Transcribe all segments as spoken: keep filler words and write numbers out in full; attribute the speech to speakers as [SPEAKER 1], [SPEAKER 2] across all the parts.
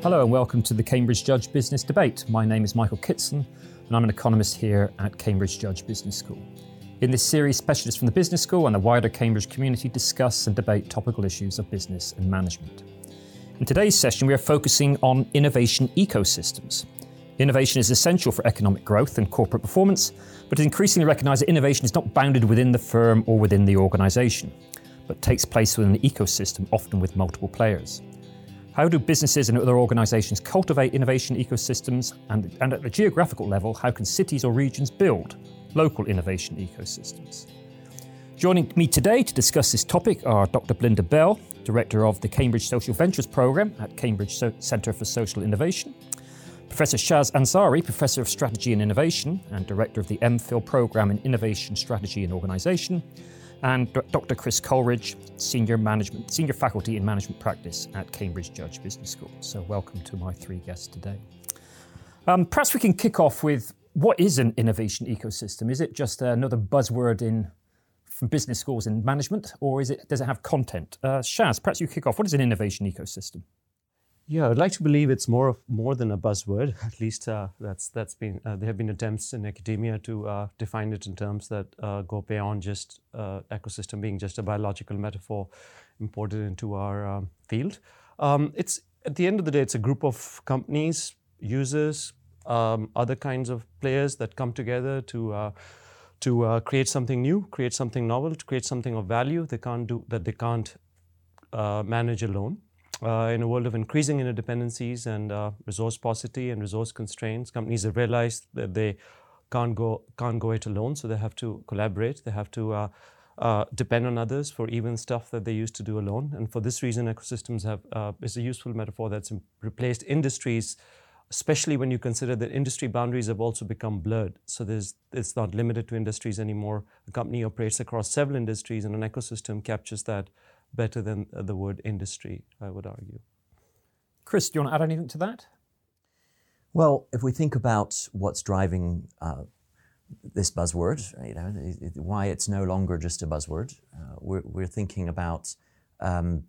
[SPEAKER 1] Hello and welcome to the Cambridge Judge Business Debate. My name is Michael Kitson and I'm an economist here at Cambridge Judge Business School. In this series, specialists from the business school and the wider Cambridge community discuss and debate topical issues of business and management. In today's session, we are focusing on innovation ecosystems. Innovation is essential for economic growth and corporate performance, but it's increasingly recognised that innovation is not bounded within the firm or within the organisation, but takes place within an ecosystem, often with multiple players. How do businesses and other organisations cultivate innovation ecosystems? And, and at the geographical level, how can cities or regions build local innovation ecosystems? Joining me today to discuss this topic are Doctor Belinda Bell, Director of the Cambridge Social Ventures Programme at Cambridge so- Centre for Social Innovation, Professor Shaz Ansari, Professor of Strategy and Innovation and Director of the MPhil Programme in Innovation, Strategy and Organisation, and Doctor Chris Coleridge, Senior Management, Senior Faculty in Management Practice at Cambridge Judge Business School. So welcome to my three guests today. Um, perhaps we can kick off with, what is an innovation ecosystem? Is it just another buzzword in from business schools in management, or is it does it have content? Uh, Shaz, perhaps you kick off. What is an innovation ecosystem?
[SPEAKER 2] Yeah, I'd like to believe it's more of more than a buzzword. At least uh, that's that's been uh, there have been attempts in academia to uh, define it in terms that uh, go beyond just uh, ecosystem being just a biological metaphor imported into our um, field. Um, it's at the end of the day, it's a group of companies, users, um, other kinds of players that come together to uh, to uh, create something new, create something novel, to create something of value they can't do that they can't uh, manage alone. Uh, in a world of increasing interdependencies and uh, resource paucity and resource constraints, companies have realized that they can't go can't go it alone, so they have to collaborate. They have to uh, uh, depend on others for even stuff that they used to do alone. And for this reason, ecosystems have uh, is a useful metaphor that's replaced industries, especially when you consider that industry boundaries have also become blurred. So there's it's not limited to industries anymore. A company operates across several industries, and an ecosystem captures that better than the word industry, I would argue.
[SPEAKER 1] Chris, do you want to add anything to that?
[SPEAKER 3] Well, if we think about what's driving uh, this buzzword, you know, it, why it's no longer just a buzzword, uh, we're, we're thinking about um,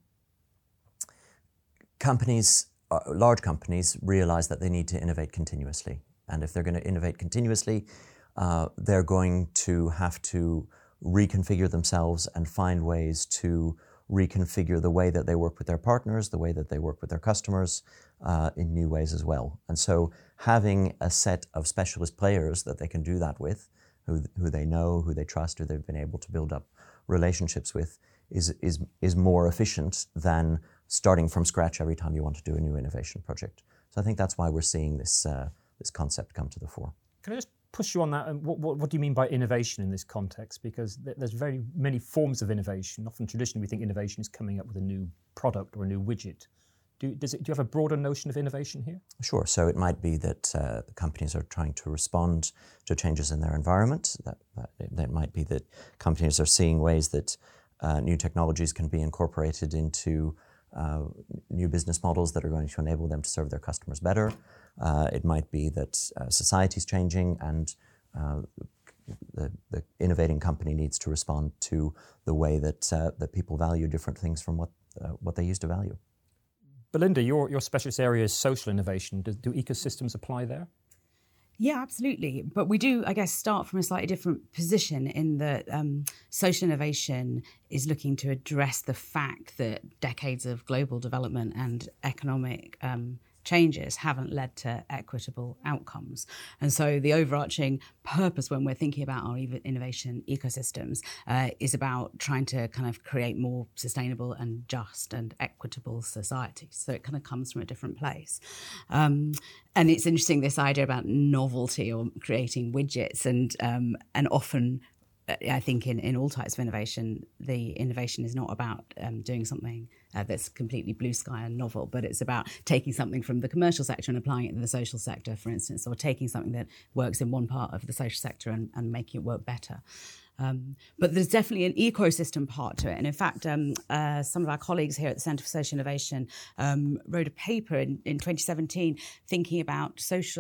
[SPEAKER 3] companies, uh, large companies realize that they need to innovate continuously. And if they're going to innovate continuously, uh, they're going to have to reconfigure themselves and find ways to reconfigure the way that they work with their partners, the way that they work with their customers uh, in new ways as well. And so having a set of specialist players that they can do that with, who, who they know, who they trust, who they've been able to build up relationships with, is, is, is more efficient than starting from scratch every time you want to do a new innovation project. So I think that's why we're seeing this, uh, this concept come to the fore.
[SPEAKER 1] Can I just push you on that? And what, what, what do you mean by innovation in this context? Because th- there's very many forms of innovation. Often traditionally we think innovation is coming up with a new product or a new widget. Do, does it, do you have a broader notion of innovation here?
[SPEAKER 3] Sure. So it might be that uh, the companies are trying to respond to changes in their environment. That, that, that might be that companies are seeing ways that uh, new technologies can be incorporated into uh, new business models that are going to enable them to serve their customers better. Uh, it might be that uh, society's changing and uh, the, the innovating company needs to respond to the way that uh, that people value different things from what uh, what they used to value.
[SPEAKER 1] Belinda, your, your specialist area is social innovation. Do, do ecosystems apply there?
[SPEAKER 4] Yeah, absolutely. But we do, I guess, start from a slightly different position in that um, social innovation is looking to address the fact that decades of global development and economic um, changes haven't led to equitable outcomes. And so the overarching purpose when we're thinking about our innovation ecosystems uh, is about trying to kind of create more sustainable and just and equitable societies. So it kind of comes from a different place. Um, and it's interesting, this idea about novelty or creating widgets, and um, and often I think in, in all types of innovation, the innovation is not about um, doing something uh, that's completely blue sky and novel, but it's about taking something from the commercial sector and applying it to the social sector, for instance, or taking something that works in one part of the social sector and, and making it work better. Um, but there's definitely an ecosystem part to it. And in fact, um, uh, some of our colleagues here at the Centre for Social Innovation um, wrote a paper in, in twenty seventeen thinking about social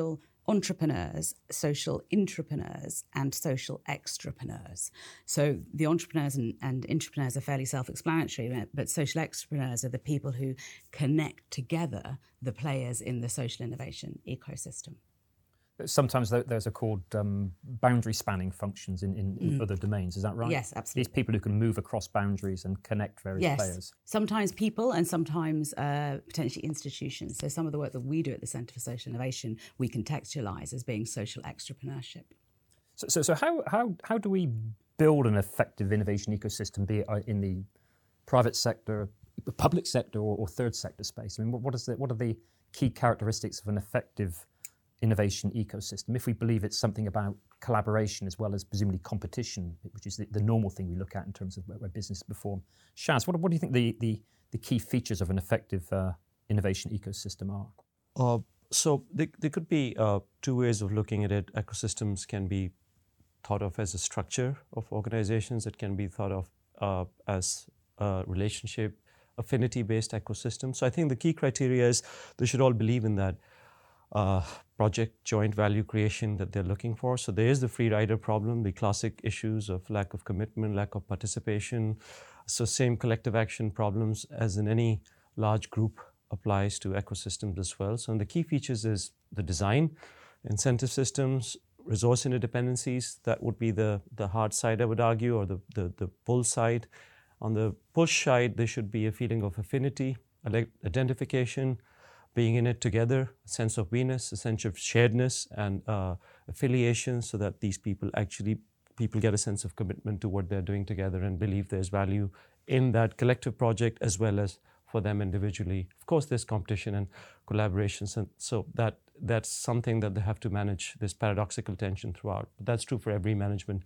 [SPEAKER 4] entrepreneurs, social intrapreneurs, and social extrapreneurs. So the entrepreneurs and, and intrapreneurs are fairly self-explanatory, but social extrapreneurs are the people who connect together the players in the social innovation ecosystem.
[SPEAKER 1] Sometimes those are called um, boundary spanning functions in, in, in mm. other domains, is that right?
[SPEAKER 4] Yes, absolutely.
[SPEAKER 1] These people who can move across boundaries and connect various
[SPEAKER 4] yes.
[SPEAKER 1] players.
[SPEAKER 4] Sometimes people and sometimes uh, potentially institutions. So some of the work that we do at the Centre for Social Innovation, we contextualise as being social extrapreneurship.
[SPEAKER 1] So, so, so how, how, how do we build an effective innovation ecosystem, be it in the private sector, the public sector or, or third sector space? I mean, what, is the, what are the key characteristics of an effective innovation ecosystem, if we believe it's something about collaboration as well as presumably competition, which is the, the normal thing we look at in terms of where, where business perform? Shaz, what, what do you think the, the, the key features of an effective uh, innovation ecosystem are?
[SPEAKER 2] Uh, so there, there could be uh, two ways of looking at it. Ecosystems can be thought of as a structure of organizations. It can be thought of uh, as a relationship, affinity-based ecosystem. So I think the key criteria is they should all believe in that Uh, project joint value creation that they're looking for. So there is the free rider problem, the classic issues of lack of commitment, lack of participation. So same collective action problems as in any large group applies to ecosystems as well. So the key features is the design, incentive systems, resource interdependencies. That would be the, the hard side, I would argue, or the, the, the pull side. On the push side, there should be a feeling of affinity, identification, being in it together, a sense of we-ness, a sense of sharedness and uh, affiliation, so that these people actually, people get a sense of commitment to what they're doing together and believe there's value in that collective project as well as for them individually. Of course, there's competition and collaborations, and so that that's something that they have to manage, this paradoxical tension throughout. But that's true for every management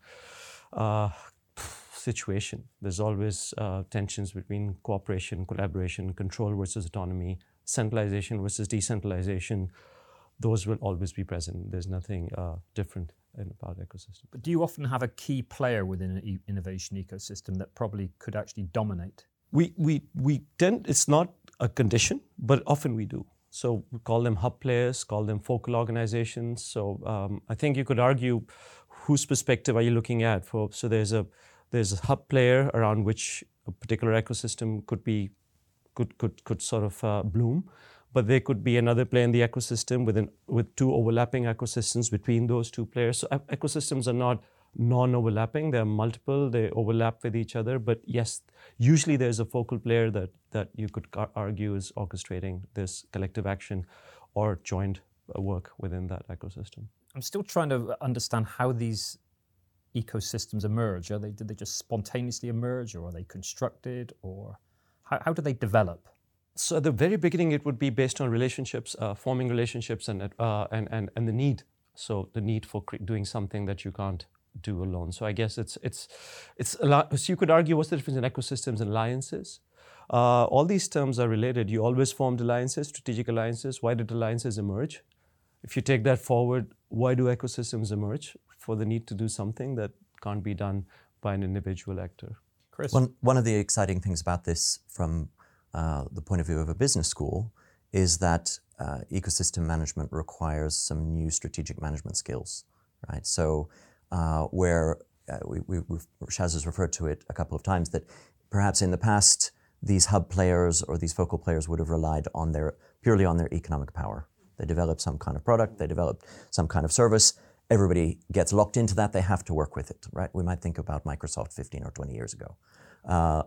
[SPEAKER 2] uh, situation. There's always uh, tensions between cooperation, collaboration, control versus autonomy, centralization versus decentralization. Those will always be present. There's nothing uh, different in about ecosystem.
[SPEAKER 1] But do you often have a key player within an e- innovation ecosystem that probably could actually dominate?
[SPEAKER 2] We we we tend, it's not a condition, but often we do. So we call them hub players, call them focal organizations. So um, I think you could argue, whose perspective are you looking at? For so there's a there's a hub player around which a particular ecosystem could be could could could sort of uh, bloom, but there could be another player in the ecosystem with an, with two overlapping ecosystems between those two players. So e- ecosystems are not non-overlapping; they're multiple. They overlap with each other. But yes, usually there's a focal player that that you could ar- argue is orchestrating this collective action or joint uh, work within that ecosystem.
[SPEAKER 1] I'm still trying to understand how these ecosystems emerge. Are they did they just spontaneously emerge, or are they constructed, or how, how do they develop?
[SPEAKER 2] So at the very beginning, it would be based on relationships, uh, forming relationships, and uh, and and and the need. So the need for cre- doing something that you can't do alone. So I guess it's it's it's a lot. So you could argue, what's the difference in ecosystems and alliances? Uh, all these terms are related. You always formed alliances, strategic alliances. Why did alliances emerge? If you take that forward, why do ecosystems emerge? For the need to do something that can't be done by an individual actor.
[SPEAKER 1] Chris?
[SPEAKER 3] One, one of the exciting things about this from uh, the point of view of a business school is that uh, ecosystem management requires some new strategic management skills, right? So uh, where uh, we, we, Shaz has referred to it a couple of times, that perhaps in the past, these hub players or these focal players would have relied on their purely on their economic power. They develop some kind of product, they develop some kind of service. Everybody gets locked into that, they have to work with it, right? We might think about Microsoft fifteen or twenty years ago. Uh,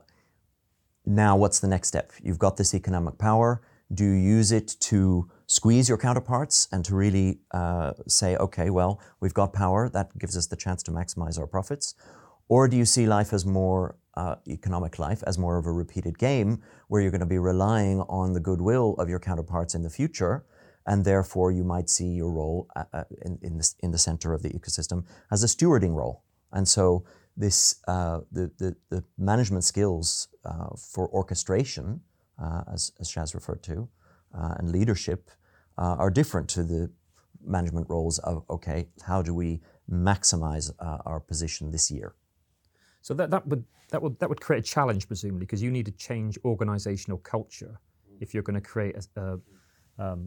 [SPEAKER 3] now, what's the next step? You've got this economic power. Do you use it to squeeze your counterparts and to really uh, say, okay, well, we've got power, that gives us the chance to maximize our profits? Or do you see life as more, uh, economic life, as more of a repeated game where you're going to be relying on the goodwill of your counterparts in the future, and therefore you might see your role uh, in, in, the, in the center of the ecosystem as a stewarding role? And so this, uh, the, the, the management skills uh, for orchestration, uh, as, as Shaz referred to, uh, and leadership uh, are different to the management roles of, okay, how do we maximize uh, our position this year?
[SPEAKER 1] So that, that would that would that would create a challenge, presumably, because you need to change organizational culture if you're going to create a, a, um,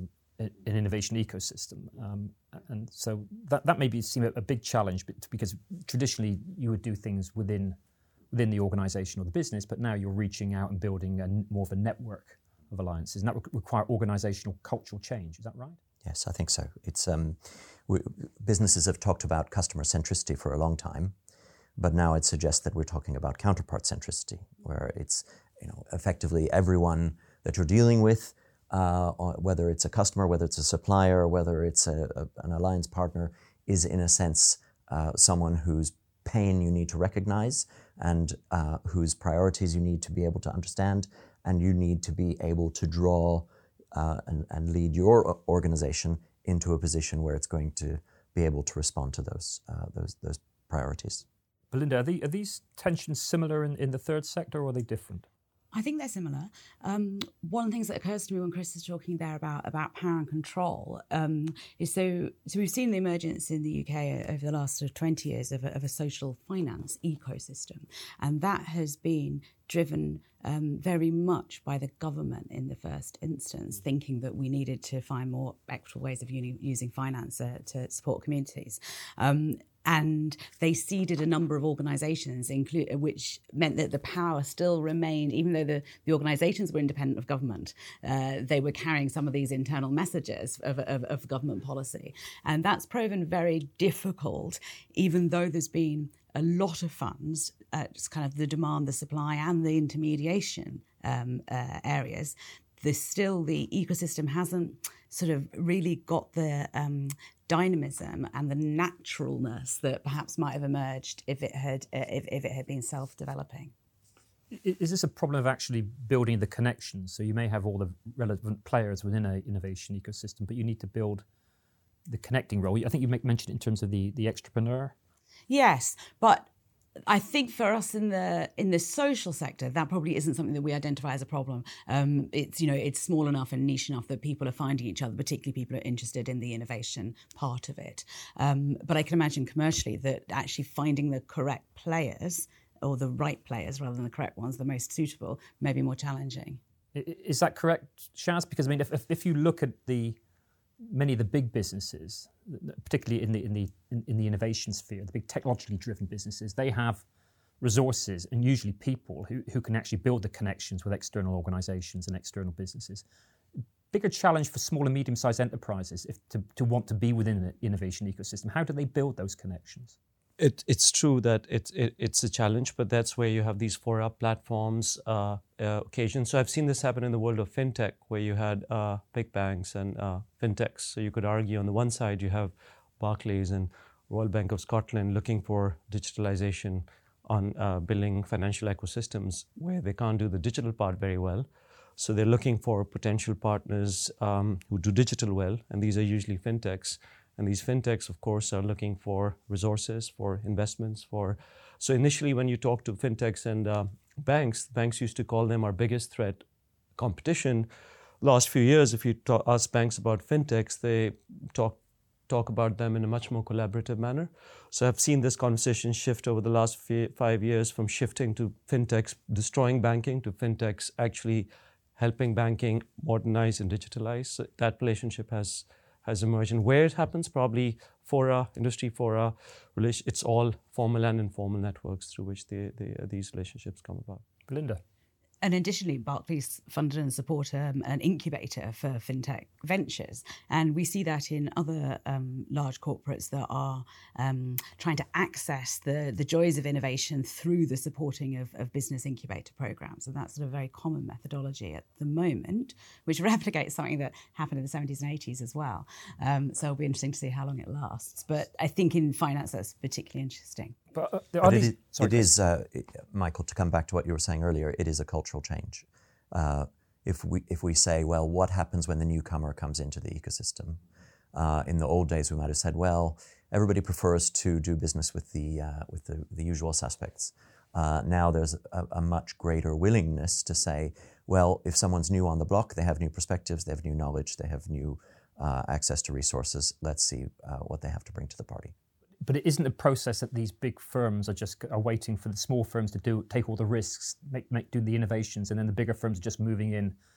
[SPEAKER 1] an innovation ecosystem. Um, and so that, that maybe seem a, a big challenge because traditionally you would do things within within the organization or the business, but now you're reaching out and building a, more of a network of alliances. And that would require organizational cultural change. Is that right?
[SPEAKER 3] Yes, I think so. It's um, we, businesses have talked about customer centricity for a long time, but now it suggests that we're talking about counterpart centricity, where it's, you know, effectively everyone that you're dealing with, uh, whether it's a customer, whether it's a supplier, whether it's a, a, an alliance partner, is in a sense uh, someone whose pain you need to recognize and uh, whose priorities you need to be able to understand, and you need to be able to draw uh, and, and lead your organization into a position where it's going to be able to respond to those uh, those those priorities.
[SPEAKER 1] Belinda, are, the, are these tensions similar in, in the third sector, or are they different?
[SPEAKER 4] I think they're similar. Um, one of the things that occurs to me when Chris is talking there about, about power and control um, is so so we've seen the emergence in the U K over the last sort of twenty years of a, of a social finance ecosystem, and that has been driven um, very much by the government in the first instance, thinking that we needed to find more equitable ways of uni- using finance uh, to support communities. Um, And they seeded a number of organisations, inclu- which meant that the power still remained, even though the, the organisations were independent of government, uh, they were carrying some of these internal messages of, of, of government policy. And that's proven very difficult, even though there's been a lot of funds, uh, just kind of the demand, the supply and the intermediation um, uh, areas. There's still, the ecosystem hasn't sort of really got the um, dynamism and the naturalness that perhaps might have emerged if it had uh, if, if it had been self-developing.
[SPEAKER 1] Is this a problem of actually building the connections? So you may have all the relevant players within an innovation ecosystem, but you need to build the connecting role. I think you mentioned it in terms of the, the extrapreneur.
[SPEAKER 4] Yes, but I think for us in the in the social sector, that probably isn't something that we identify as a problem. Um, it's you know it's small enough and niche enough that people are finding each other, particularly people who are interested in the innovation part of it. Um, but I can imagine commercially that actually finding the correct players, or the right players rather than the correct ones, the most suitable, may be more challenging.
[SPEAKER 1] Is that correct, Shaz? Because I mean, if if, if you look at the many of the big businesses, particularly in the in the in, in the innovation sphere, the big technologically driven businesses, they have resources and usually people who, who can actually build the connections with external organizations and external businesses. Bigger challenge for small and medium-sized enterprises if to, to want to be within an innovation ecosystem. How do they build those connections?
[SPEAKER 2] It, it's true that it, it, it's a challenge, but that's where you have these four-up platforms uh, uh, occasions. So I've seen this happen in the world of fintech, where you had uh, big banks and uh, fintechs. So you could argue on the one side you have Barclays and Royal Bank of Scotland looking for digitalization on uh, building financial ecosystems where they can't do the digital part very well. So they're looking for potential partners um, who do digital well, and these are usually fintechs. And these fintechs, of course, are looking for resources, for investments, for... So initially, when you talk to fintechs and uh, banks, banks used to call them our biggest threat competition. Last few years, if you talk, ask banks about fintechs, they talk talk about them in a much more collaborative manner. So I've seen this conversation shift over the last few, five years from shifting to fintechs destroying banking to fintechs actually helping banking modernize and digitalize. So that relationship has... has emerged. And where it happens, probably fora, industry fora, relation, it's all formal and informal networks through which the, the, these relationships come about.
[SPEAKER 1] Belinda.
[SPEAKER 4] And additionally, Barclays funded and support um, an incubator for fintech ventures. And we see that in other um, large corporates that are um, trying to access the, the joys of innovation through the supporting of, of business incubator programs. And that's sort of a very common methodology at the moment, which replicates something that happened in the seventies and eighties as well. Um, so it'll be interesting to see how long it lasts. But I think in finance, that's particularly interesting.
[SPEAKER 1] But, uh,
[SPEAKER 3] but
[SPEAKER 1] these,
[SPEAKER 3] it is,
[SPEAKER 1] sorry,
[SPEAKER 3] it is uh, it, Michael, to come back to what you were saying earlier, it is a cultural change. Uh, if we if we say, well, what happens when the newcomer comes into the ecosystem? Uh, in the old days, we might have said, well, everybody prefers to do business with the uh, with the, the usual suspects. Uh, now there's a, a much greater willingness to say, well, if someone's new on the block, they have new perspectives, they have new knowledge, they have new uh, access to resources. Let's see uh, what they have to bring to the party.
[SPEAKER 1] But it isn't a process that these big firms are just are waiting for the small firms to do take all the risks, make, make do the innovations, and then the bigger firms are just moving in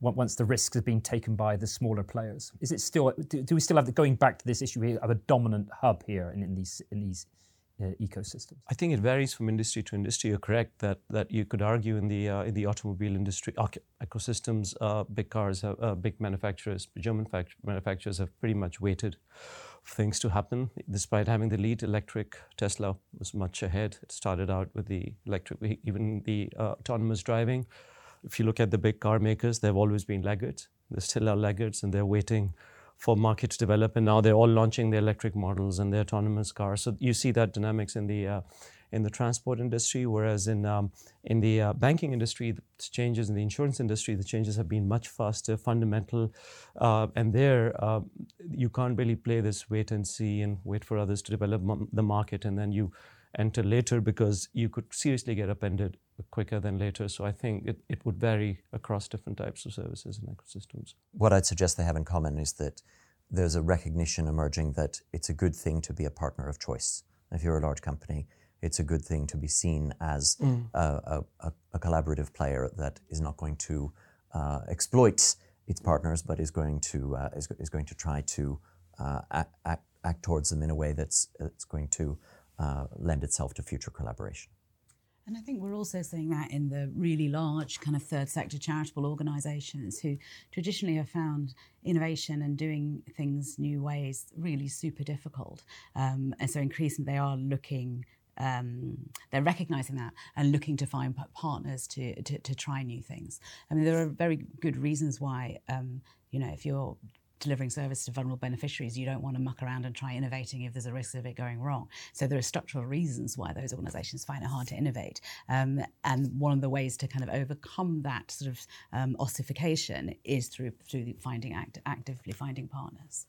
[SPEAKER 1] once the risks have been taken by the smaller players? Is it still? Do, do we still have the, going back to this issue here of a dominant hub here in, in these in these uh, ecosystems?
[SPEAKER 2] I think it varies from industry to industry. You're correct that that you could argue in the uh, in the automobile industry ecosystems, uh, big cars, have, uh, big manufacturers, German fact- manufacturers have pretty much waited for things to happen. Despite having the lead electric, Tesla was much ahead. It started out with the electric, even the uh, autonomous driving. If you look at the big car makers, they've always been laggards. They still are laggards, and they're waiting for market to develop. And now they're all launching the electric models and the autonomous cars. So you see that dynamics in the uh, in the transport industry, whereas in um, in the uh, banking industry, the changes in the insurance industry, the changes have been much faster, fundamental, uh, and there uh, you can't really play this wait and see and wait for others to develop m- the market, and then you enter later because you could seriously get upended quicker than later. So I think it, it would vary across different types of services and ecosystems.
[SPEAKER 3] What I'd suggest they have in common is that there's a recognition emerging that it's a good thing to be a partner of choice. If you're a large company, it's a good thing to be seen as mm. a, a, a collaborative player that is not going to uh, exploit its partners, but is going to uh, is, is going to try to uh, act, act, act towards them in a way that's that's going to uh, lend itself to future collaboration.
[SPEAKER 4] And I think we're also seeing that in the really large kind of third sector charitable organisations who traditionally have found innovation and doing things new ways really super difficult. Um, and so increasingly they are looking, um, they're recognising that and looking to find p- partners to, to to try new things. I mean, there are very good reasons why, um, you know, if you're delivering service to vulnerable beneficiaries, you don't want to muck around and try innovating if there's a risk of it going wrong. So there are structural reasons why those organisations find it hard to innovate. Um, and one of the ways to kind of overcome that sort of um, ossification is through through finding act, actively finding partners.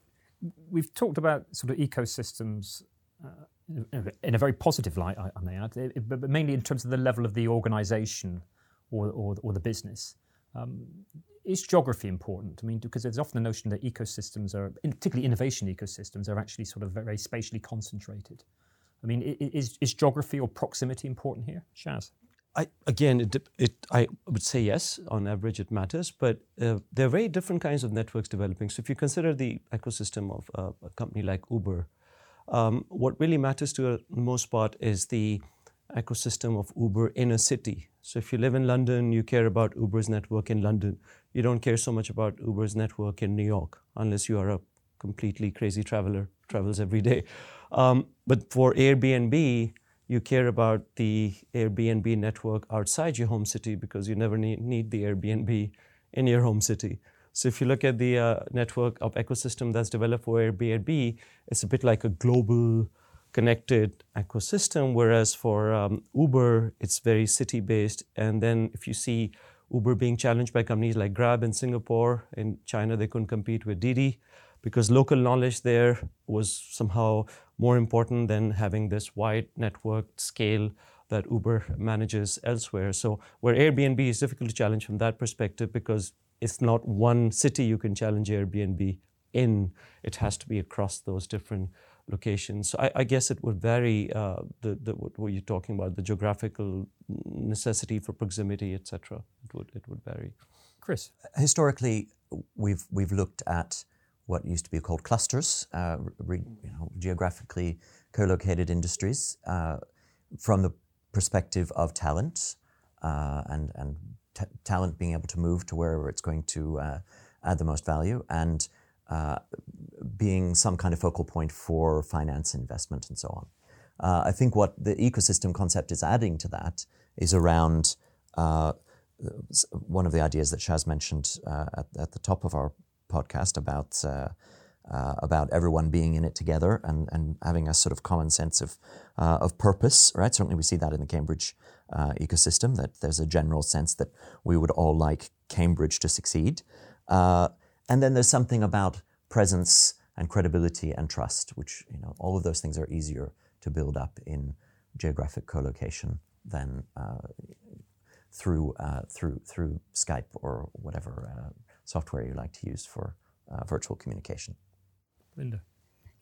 [SPEAKER 1] We've talked about sort of ecosystems uh, in a very positive light, I, I may add, but mainly in terms of the level of the organisation or, or or the business. Um, Is geography important? I mean, because there's often the notion that ecosystems are, particularly innovation ecosystems, are actually sort of very spatially concentrated. I mean, is, is geography or proximity important here? Shaz?
[SPEAKER 2] I, again, it, it, I would say yes, on average it matters, but uh, there are very different kinds of networks developing. So if you consider the ecosystem of uh, a company like Uber, um, what really matters to the most part is the ecosystem of Uber in a city. So if you live in London, you care about Uber's network in London. You don't care so much about Uber's network in New York, unless you are a completely crazy traveler, travels every day. Um, but for Airbnb, you care about the Airbnb network outside your home city because you never need, need the Airbnb in your home city. So if you look at the uh, network of ecosystem that's developed for Airbnb, it's a bit like a global connected ecosystem, whereas for um, Uber, it's very city-based. And then if you see Uber being challenged by companies like Grab in Singapore, in China they couldn't compete with Didi because local knowledge there was somehow more important than having this wide network scale that Uber manages elsewhere. So where Airbnb is difficult to challenge from that perspective because it's not one city you can challenge Airbnb in, it has to be across those different locations. So I, I guess it would vary, uh, the, the, what you're talking about, the geographical necessity for proximity, et cetera. It would, it would vary.
[SPEAKER 1] Chris?
[SPEAKER 3] Historically, we've, we've looked at what used to be called clusters, uh, re, you know, geographically co-located industries, uh, from the perspective of talent uh, and, and t- talent being able to move to wherever it's going to uh, add the most value, and uh, being some kind of focal point for finance, investment, and so on. Uh, I think what the ecosystem concept is adding to that is around uh, one of the ideas that Shaz mentioned uh, at, at the top of our podcast about uh, uh, about everyone being in it together and, and having a sort of common sense of uh, of purpose, right? Certainly we see that in the Cambridge uh, ecosystem, that there's a general sense that we would all like Cambridge to succeed. Uh, and then there's something about presence and credibility and trust, which, you know, all of those things are easier to build up in geographic co-location than uh, through uh, through through Skype or whatever uh, software you like to use for uh, virtual communication.
[SPEAKER 1] Linda?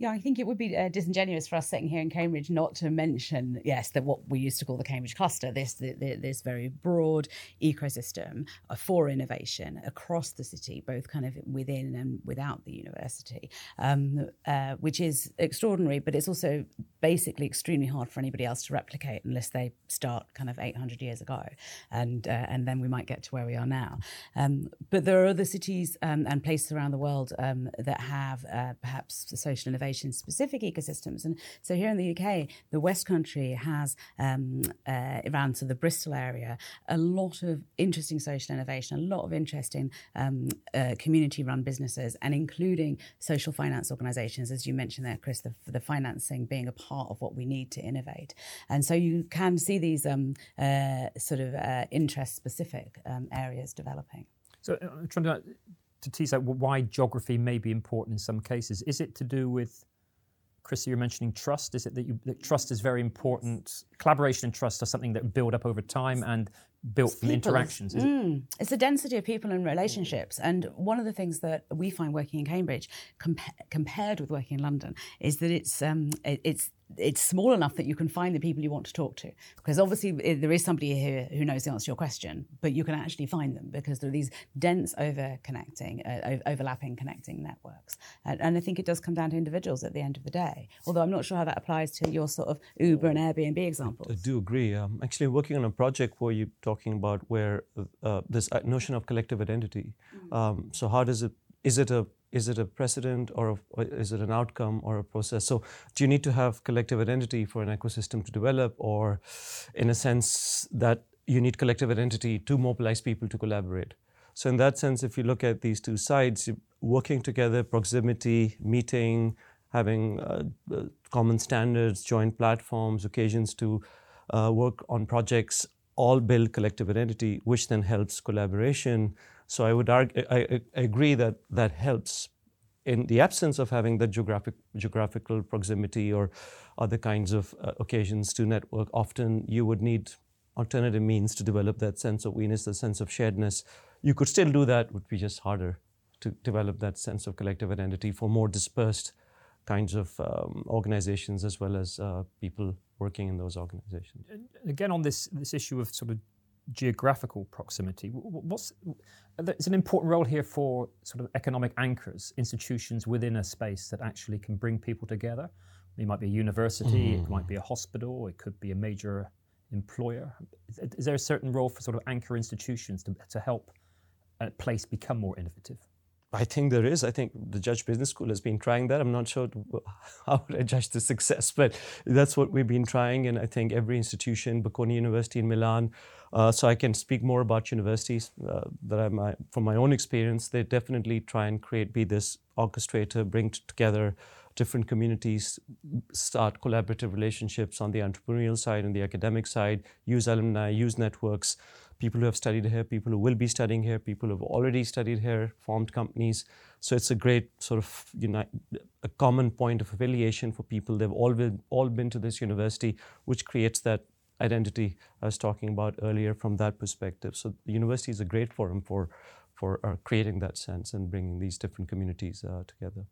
[SPEAKER 4] Yeah, I think it would be uh, disingenuous for us sitting here in Cambridge not to mention, yes, that what we used to call the Cambridge cluster, this the, the, this very broad ecosystem uh, for innovation across the city, both kind of within and without the university, um, uh, which is extraordinary, but it's also basically extremely hard for anybody else to replicate unless they start kind of eight hundred years ago, and uh, and then we might get to where we are now. Um, but there are other cities um, and places around the world um, that have uh, perhaps social innovation-specific ecosystems. And so here in the U K, the West Country has, um, uh, around to the Bristol area, a lot of interesting social innovation, a lot of interesting um, uh, community-run businesses, and including social finance organisations, as you mentioned there, Chris, the, the financing being a part of what we need to innovate. And so you can see these um, uh, sort of uh, interest-specific um, areas developing.
[SPEAKER 1] So uh, I'm trying to, to tease out why geography may be important in some cases. Is it to do with, Chris, you're mentioning trust? Is it that, you, that trust is very important? Yes. Collaboration and trust are something that build up over time and built it's from people. interactions. Is
[SPEAKER 4] mm.
[SPEAKER 1] it?
[SPEAKER 4] It's the density of people and relationships. And one of the things that we find working in Cambridge, compa- compared with working in London, is that it's um, it, it's it's small enough that you can find the people you want to talk to. Because obviously there is somebody here who knows the answer to your question, but you can actually find them because there are these dense over-connecting, uh, overlapping connecting networks. And, and I think it does come down to individuals at the end of the day. Although I'm not sure how that applies to your sort of Uber and Airbnb examples.
[SPEAKER 2] I do agree. I'm actually working on a project where you're talking about where uh, this notion of collective identity. Mm. Um, so how does it, is it a Is it a precedent or, a, or is it an outcome or a process? So do you need to have collective identity for an ecosystem to develop, or in a sense that you need collective identity to mobilize people to collaborate? So in that sense, if you look at these two sides, working together, proximity, meeting, having uh, common standards, joint platforms, occasions to uh, work on projects, all build collective identity, which then helps collaboration. So I would argue, I, I agree that that helps. In the absence of having the geographic geographical proximity or other kinds of uh, occasions to network, often you would need alternative means to develop that sense of we-ness, the sense of sharedness. You could still do that, it would be just harder to develop that sense of collective identity for more dispersed kinds of um, organizations as well as uh, people working in those organizations.
[SPEAKER 1] Again, on this this issue of sort of geographical proximity, what's there's an important role here for sort of economic anchors, institutions within a space that actually can bring people together. It might be a university, mm. it might be a hospital, it could be a major employer. Is there a certain role for sort of anchor institutions to, to help a place become more innovative?
[SPEAKER 2] I think there is. I think the Judge Business School has been trying that. I'm not sure how would I judge the success, but that's what we've been trying. And I think every institution, Bocconi University in Milan, uh, so I can speak more about universities uh, that I'm, I, from my own experience, they definitely try and create, be this orchestrator, bring together different communities, start collaborative relationships on the entrepreneurial side and the academic side, use alumni, use networks, people who have studied here, people who will be studying here, people who have already studied here, formed companies. So it's a great sort of unite, a common point of affiliation for people. They've all been, all been to this university, which creates that identity I was talking about earlier from that perspective. So the university is a great forum for, for uh, creating that sense and bringing these different communities uh, together.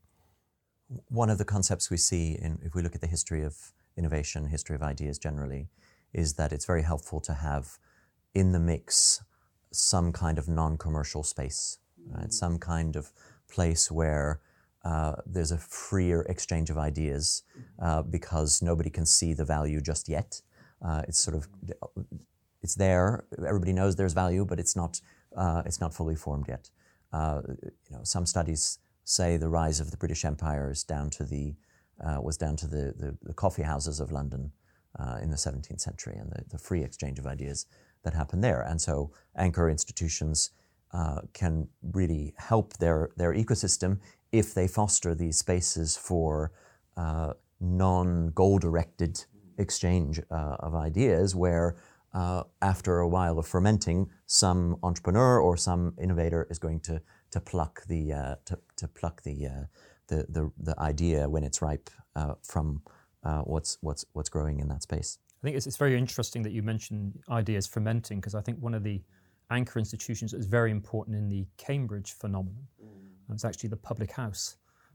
[SPEAKER 3] One of the concepts we see, in, if we look at the history of innovation, history of ideas generally, is that it's very helpful to have in the mix some kind of non-commercial space, right? Some kind of place where uh, there's a freer exchange of ideas uh, because nobody can see the value just yet. Uh, it's sort of, it's there, everybody knows there's value, but it's not, uh, it's not fully formed yet. Uh, you know, some studies say the rise of the British Empire is down to the, uh, was down to the, the, the coffee houses of London uh, in the seventeenth century and the, the free exchange of ideas that happened there. And so anchor institutions uh, can really help their, their ecosystem if they foster these spaces for uh, non-goal-directed exchange uh, of ideas where uh, after a while of fermenting, some entrepreneur or some innovator is going to to pluck the uh, to, to pluck the, uh, the the the idea when it's ripe uh, from uh, what's what's what's growing in that space.
[SPEAKER 1] I think it's, it's very interesting that you mentioned ideas fermenting, because I think one of the anchor institutions that is very important in the Cambridge phenomenon mm. is actually the public house.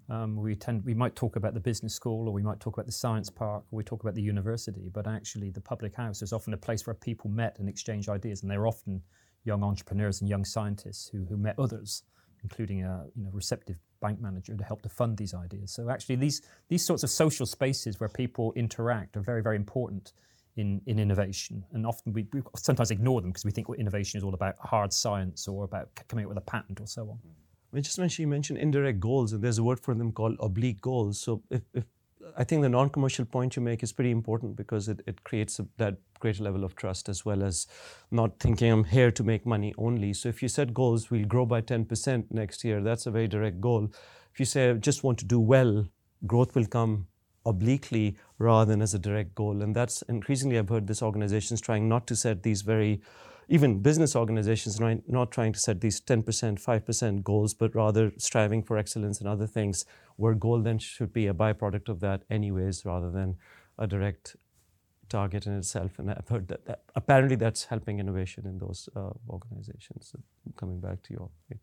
[SPEAKER 1] Um, we tend we might talk about the business school, or we might talk about the science park, or we talk about the university, but actually the public house is often a place where people met and exchanged ideas, and they're often young entrepreneurs and young scientists who, who met others, including a you know receptive bank manager to help to fund these ideas. So actually these these sorts of social spaces where people interact are very, very important in, in innovation. And often we, we sometimes ignore them because we think well, innovation is all about hard science or about coming up with a patent or so on.
[SPEAKER 2] I just mentioned, you mentioned indirect goals, and there's a word for them called oblique goals. So if, if I think the non-commercial point you make is pretty important because it, it creates a, that greater level of trust, as well as not thinking I'm here to make money only. So if you set goals, we'll grow by ten percent next year, that's a very direct goal. If you say I just want to do well, growth will come obliquely rather than as a direct goal. And that's increasingly, I've heard this organizations trying not to set these very, even business organizations not trying to set these ten percent, five percent goals, but rather striving for excellence in other things, where goal then should be a byproduct of that anyways, rather than a direct target in itself. And I've heard that, that apparently that's helping innovation in those uh, organizations. So coming back to your point.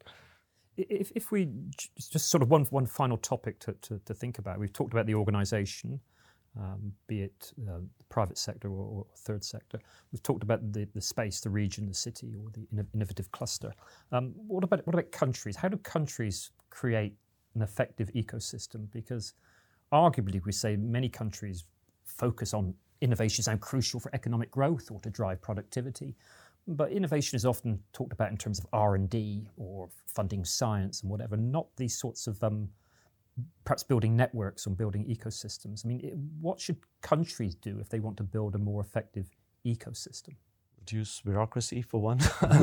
[SPEAKER 1] If, if we just sort of one one final topic to, to, to think about, we've talked about the organisation, um, be it uh, the private sector or, or third sector. We've talked about the, the space, the region, the city, or the innovative cluster. Um, what about what about countries? How do countries create an effective ecosystem? Because arguably, we say many countries focus on innovations are crucial for economic growth or to drive productivity. But innovation is often talked about in terms of R and D or funding science and whatever, not these sorts of um, perhaps building networks or building ecosystems. I mean, it, what should countries do if they want to build a more effective ecosystem?
[SPEAKER 2] Reduce bureaucracy for one.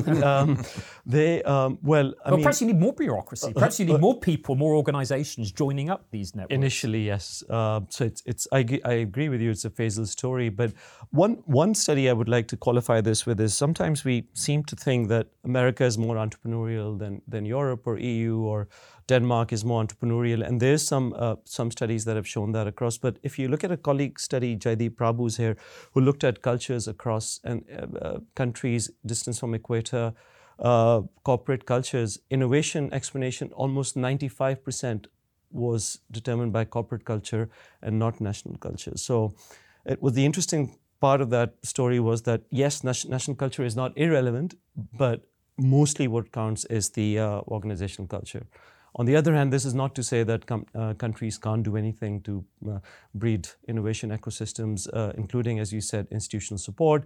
[SPEAKER 2] um, they um, well, I
[SPEAKER 1] well,
[SPEAKER 2] mean,
[SPEAKER 1] perhaps you need more bureaucracy. Perhaps you need more people, more organisations joining up these networks.
[SPEAKER 2] Initially, yes. Uh, so it's it's. I, I agree with you. It's a phasal story. But one one study I would like to qualify this with is sometimes we seem to think that America is more entrepreneurial than than Europe or E U, or Denmark is more entrepreneurial, and there's some uh, some studies that have shown that across. But if you look at a colleague study, Jaideep Prabhu's here, who looked at cultures across and uh, countries, distance from equator, uh, corporate cultures, innovation explanation, almost ninety-five percent was determined by corporate culture and not national culture. So it was the interesting part of that story was that, yes, national culture is not irrelevant, but mostly what counts is the uh, organizational culture. On the other hand, this is not to say that com- uh, countries can't do anything to uh, breed innovation ecosystems, uh, including, as you said, institutional support,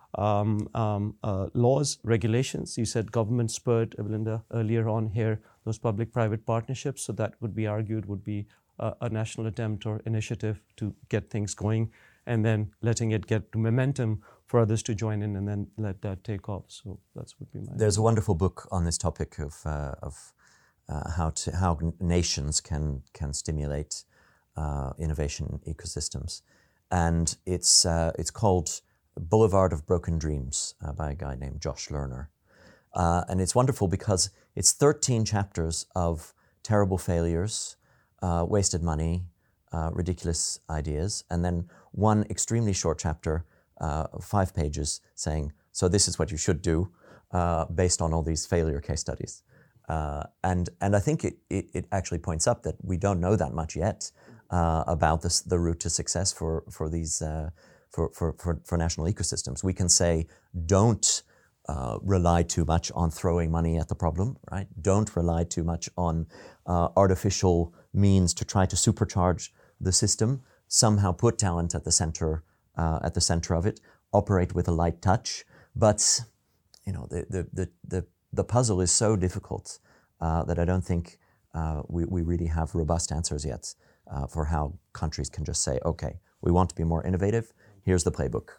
[SPEAKER 2] um, um, uh, laws, regulations. You said government spurred, Belinda, earlier on here, those public-private partnerships. So that would be argued would be a, a national attempt or initiative to get things going, and then letting it get to momentum for others to join in, and then let that take off. So that's would be my.
[SPEAKER 3] There's a wonderful book on this topic of uh, of uh, how to how nations can can stimulate uh, innovation ecosystems, and it's uh, it's called Boulevard of Broken Dreams uh, by a guy named Josh Lerner, uh, and it's wonderful because it's thirteen chapters of terrible failures, uh, wasted money, uh, ridiculous ideas, and then one extremely short chapter, uh, five pages, saying, so this is what you should do uh, based on all these failure case studies. Uh, and and I think it, it, it actually points up that we don't know that much yet uh, about this, the route to success for, for these uh, for, for, for, for national ecosystems. We can say, don't uh, rely too much on throwing money at the problem, right? Don't rely too much on uh, artificial means to try to supercharge the system. Somehow put talent at the center, uh, at the center of it. Operate with a light touch, but you know the the the the, the puzzle is so difficult uh, that I don't think uh, we we really have robust answers yet uh, for how countries can just say, okay, we want to be more innovative. Here's the playbook.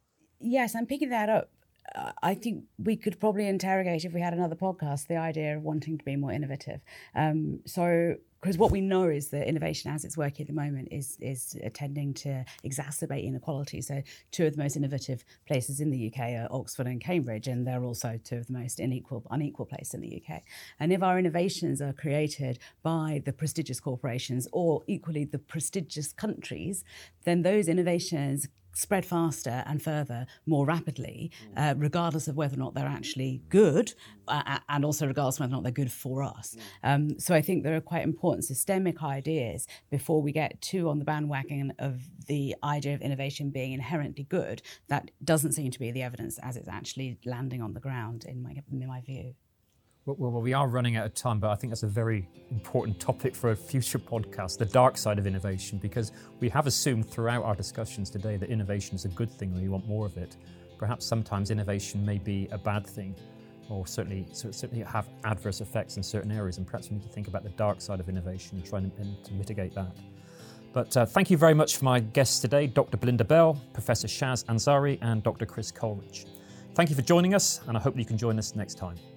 [SPEAKER 4] Yes, I'm picking that up. Uh, I think we could probably interrogate, if we had another podcast, the idea of wanting to be more innovative. Um, so. Because what we know is that innovation as it's working at the moment is is tending to exacerbate inequality. So two of the most innovative places in the U K are Oxford and Cambridge, and they're also two of the most unequal, unequal places in the U K. And if our innovations are created by the prestigious corporations or equally the prestigious countries, then those innovations spread faster and further more rapidly, uh, regardless of whether or not they're actually good, uh, and also regardless of whether or not they're good for us. Um, so I think there are quite important systemic ideas before we get too on the bandwagon of the idea of innovation being inherently good. That doesn't seem to be the evidence as it's actually landing on the ground, in my, in my view.
[SPEAKER 1] Well, well, we are running out of time, but I think that's a very important topic for a future podcast, the dark side of innovation, because we have assumed throughout our discussions today that innovation is a good thing and we want more of it. Perhaps sometimes innovation may be a bad thing, or certainly certainly have adverse effects in certain areas, and perhaps we need to think about the dark side of innovation and try and, and to mitigate that. But uh, thank you very much for my guests today, Doctor Belinda Bell, Professor Shaz Ansari, and Doctor Chris Coleridge. Thank you for joining us, and I hope you can join us next time.